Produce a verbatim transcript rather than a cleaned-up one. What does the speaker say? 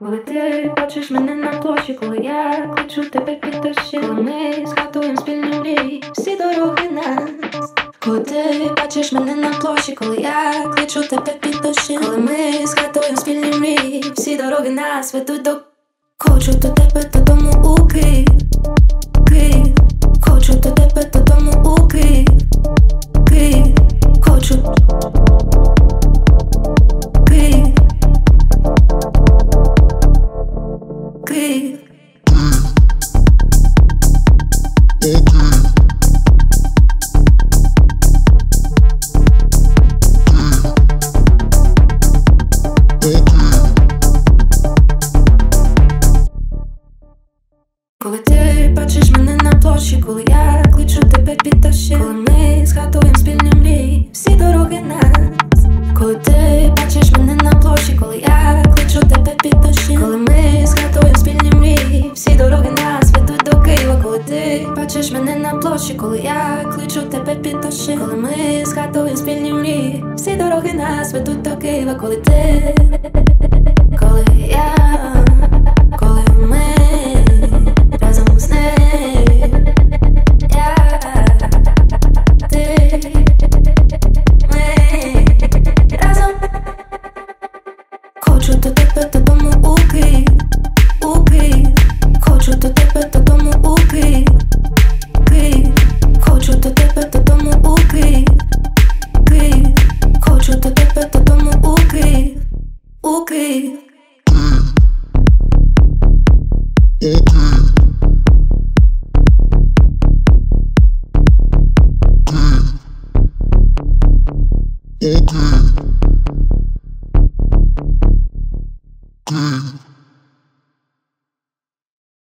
Коли ти бачиш мене на площі, коли я кличу тебе під дощі, коли ми згадуємо спільні мрії, всі дороги нас. Коли ти бачиш мене на площі, коли я кличу тебе під дощі, коли ми згадуємо спільні мрії, всі дороги нас ведуть до. Хочу до тебе додому у Київ, Київ. Хочу до тебе додому у Київ, Київ. Хочу Київ, Київ. Коли ти бачиш мене на площі, коли я кличу тебе під дощі, коли ми згадуємо спільні мрії, всі дороги нас. Коли ти бачиш мене на площі, коли я кличу тебе під дощі, коли ми згадуємо спільні мрії, всі дороги нас ведуть до Києва. Коли ти бачиш мене на площі, коли я кличу тебе під дощі, коли ми згадуємо спільні мрії, всі дороги нас ведуть до Києва. Коли ти, коли я, коли ми разом з ним, я, ти, ми разом. Хочу до тебе додому у Київ, у Київ. Хочу до тебе додому у Київ, Київ. Хочу до тебе додому у Київ, Київ. Хочу до тебе додому у Київ, у Київ. Mm.